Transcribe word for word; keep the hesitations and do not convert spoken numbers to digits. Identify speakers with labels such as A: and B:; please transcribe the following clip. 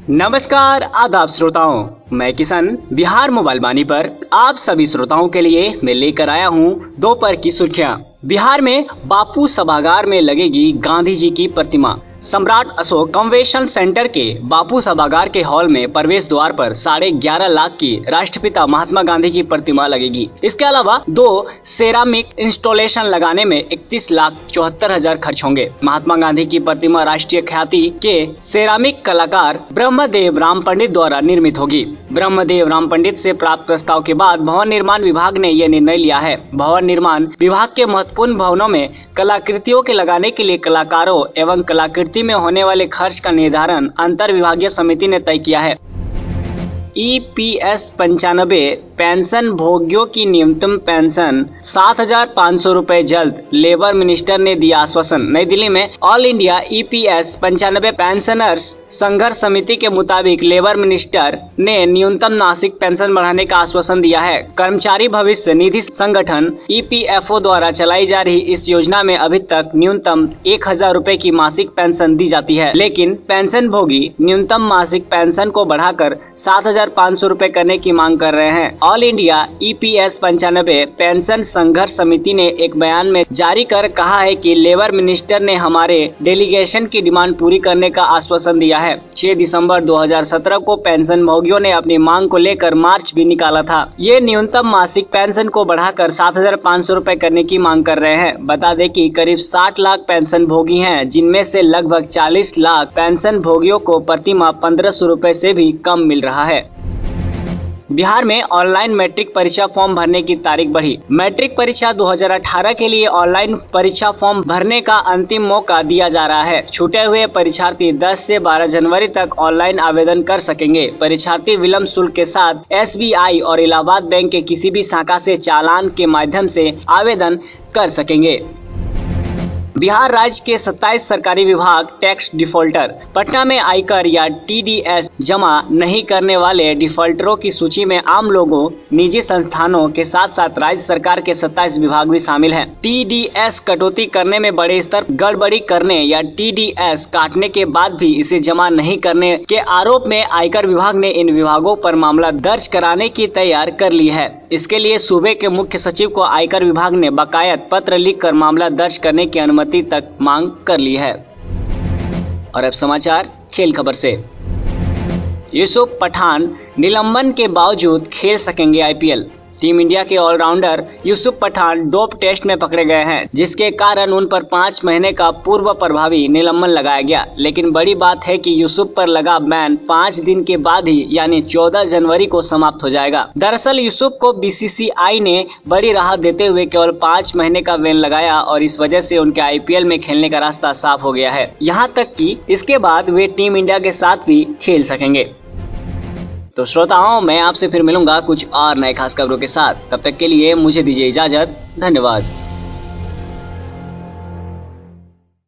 A: नमस्कार आदाब श्रोताओं, मैं किशन बिहार मोबाइल वाणी पर आप सभी श्रोताओं के लिए मैं लेकर आया हूं दोपहर की सुर्खियां। बिहार में बापू सभागार में लगेगी गांधी जी की प्रतिमा। सम्राट अशोक कन्वेंशन सेंटर के बापू सभागार के हॉल में प्रवेश द्वार पर साढ़े ग्यारह लाख की राष्ट्रपिता महात्मा गांधी की प्रतिमा लगेगी। इसके अलावा दो सेरामिक इंस्टॉलेशन लगाने में इकतीस लाख चौहत्तर हजार खर्च होंगे। महात्मा गांधी की प्रतिमा राष्ट्रीय ख्याति के सेरामिक कलाकार ब्रह्मदेव राम पंडित द्वारा निर्मित होगी। ब्रह्मदेव राम पंडित से प्राप्त प्रस्ताव के बाद भवन निर्माण विभाग ने यह निर्णय लिया है। भवन निर्माण विभाग के महत्वपूर्ण भवनों में कलाकृतियों के लगाने के लिए कलाकारों एवं कलाकृति में होने वाले खर्च का निर्धारण अंतर विभागीय समिति ने तय किया है। ई पी एस पंचानबे पेंशन भोगियों की न्यूनतम पेंशन सात हजार पाँच सौ रूपए जल्द, लेबर मिनिस्टर ने दिया आश्वासन। नई दिल्ली में all India E P S पंचानबे पेंशनर्स संघर्ष समिति के मुताबिक लेबर मिनिस्टर ने न्यूनतम मासिक पेंशन बढ़ाने का आश्वासन दिया है। कर्मचारी भविष्य निधि संगठन ई पी एफ ओ द्वारा चलाई जा रही इस योजना में अभी तक न्यूनतम एक हजार रूपए की मासिक पेंशन दी जाती है, लेकिन पेंशन भोगी न्यूनतम मासिक पेंशन को बढ़ाकर सात हजार पाँच सौ रूपए करने की मांग कर रहे हैं। All India E P S पंचानबे पेंशन संघर्ष समिति ने एक बयान में जारी कर कहा है कि लेबर मिनिस्टर ने हमारे डेलीगेशन की डिमांड पूरी करने का आश्वासन दिया है। छह दिसंबर दो हजार सत्रह को पेंशन भोगियों ने अपनी मांग को लेकर मार्च भी निकाला था। ये न्यूनतम मासिक पेंशन को बढ़ाकर सात हजार पाँच सौ रूपए करने की मांग कर रहे हैं। बता दें कि करीब साठ लाख पेंशन भोगी हैं, जिनमें से लगभग चालीस लाख पेंशन भोगियों को प्रति माह पंद्रह सौ रूपए से भी कम मिल रहा है। बिहार में ऑनलाइन मैट्रिक परीक्षा फॉर्म भरने की तारीख बढ़ी। मैट्रिक परीक्षा दो हजार अठारह के लिए ऑनलाइन परीक्षा फॉर्म भरने का अंतिम मौका दिया जा रहा है। छूटे हुए परीक्षार्थी दस से बारह जनवरी तक ऑनलाइन आवेदन कर सकेंगे। परीक्षार्थी विलम्ब शुल्क के साथ एस बी आई और इलाहाबाद बैंक के किसी भी शाखा से चालान के माध्यम से आवेदन कर सकेंगे। बिहार राज्य के सत्ताईस सरकारी विभाग टैक्स डिफॉल्टर। पटना में आयकर या टी डी एस जमा नहीं करने वाले डिफॉल्टरों की सूची में आम लोगों, निजी संस्थानों के साथ साथ राज्य सरकार के सत्ताईस विभाग भी शामिल हैं। टी डी एस कटौती करने में बड़े स्तर गड़बड़ी करने या टी डी एस काटने के बाद भी इसे जमा नहीं करने के आरोप में आयकर विभाग ने इन विभागों पर मामला दर्ज कराने की तैयार कर ली है। इसके लिए सूबे के मुख्य सचिव को आयकर विभाग ने बाकायदा पत्र लिखकर मामला दर्ज करने की अनुमति तक मांग कर ली है। और अब समाचार खेल खबर से। यूसुफ पठान निलंबन के बावजूद खेल सकेंगे I P L. Team India के all rounder Yusuf Pathan dope test में पकड़े गए हैं, जिसके कारण उन पर पाँच महीने का पूर्व प्रभावी निलंबन लगाया गया। लेकिन बड़ी बात है कि यूसुफ पर लगा बैन पाँच दिन के बाद ही यानी चौदह जनवरी को समाप्त हो जाएगा। दरअसल यूसुफ को बी सी सी आई ने बड़ी राहत देते हुए केवल पाँच महीने का बैन लगाया और इस वजह से उनके आई पी एल में खेलने का रास्ता साफ हो गया है। यहाँ तक कि इसके बाद वे टीम इंडिया के साथ भी खेल सकेंगे। तो श्रोताओं, मैं आपसे फिर मिलूंगा कुछ और नए खास खबरों के साथ। तब तक के लिए मुझे दीजिए इजाजत। धन्यवाद।